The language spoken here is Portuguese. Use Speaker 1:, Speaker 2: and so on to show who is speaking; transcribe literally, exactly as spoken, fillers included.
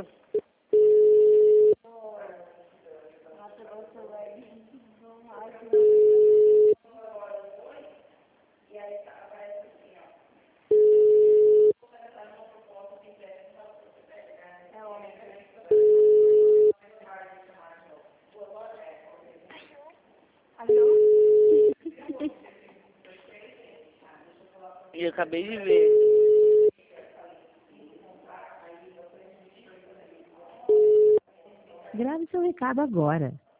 Speaker 1: Hum.
Speaker 2: Alô?
Speaker 1: E eu acabei de ver.
Speaker 3: Grave seu recado agora.